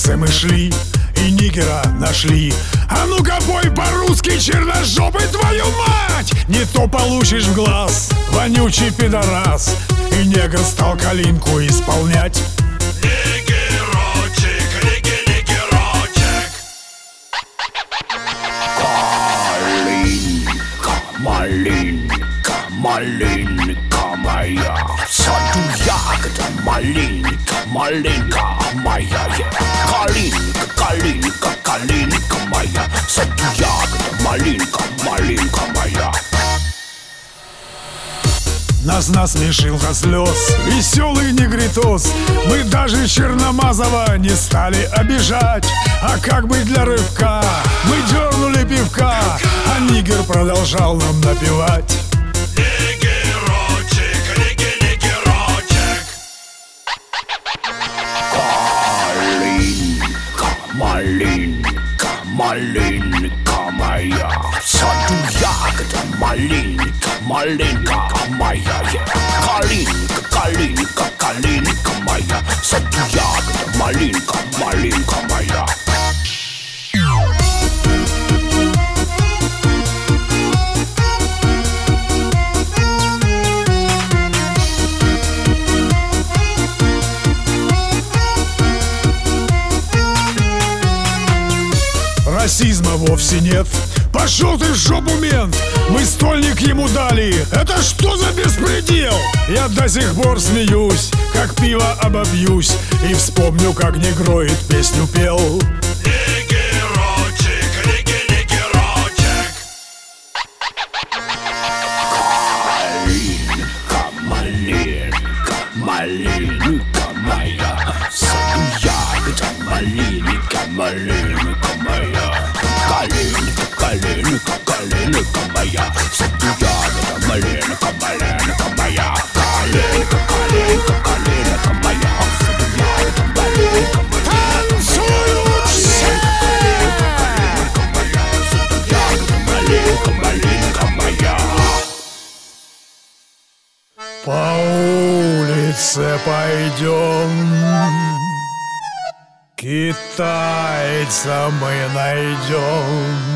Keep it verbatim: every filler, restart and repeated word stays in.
улице мы шли и нигера нашли. А ну-ка пой по-русски, черножопый, твою мать! Не то получишь в глаз, вонючий пидорас. И негр стал калинку исполнять. Нигерочек, ниги-нигерочек. Калинка, малинка, малинка моя. Саду ягода, малинка, малинка моя. Калинка, калинка, калинка моя. Саду ягода, малинка, малинка моя. Нас насмешил до слез веселый негритос. Мы даже Черномазова не стали обижать. А как бы для рывка мы дернули пивка, а нигер продолжал нам напевать. Нигерочек, ниги-нигерочек. Калинка, малинка, малинка моя. Саду ягода, малинка, малинка моя. Калинка, калинка, калинка моя. Саду ягода, малинка, малинка моя. Расизма вовсе нет. Пошел ты в жопу, мент! Мы стольник ему дали. Это что за беспредел? Я до сих пор смеюсь, как пиво обобьюсь, и вспомню, как негроид песню пел. Нигерочек, ниги-нигерочек. Калинка, малинка, малинка моя. Саду ягода, малинка, малинка моя. Калинка, калинка, калинка моя. Саду ягода, малинка, малинка моя. Калинка, калинка, калинка моя. Саду ягода, малинка, Танцуют все! малинка, малинка моя. По улице пойдем, китайца мы найдем.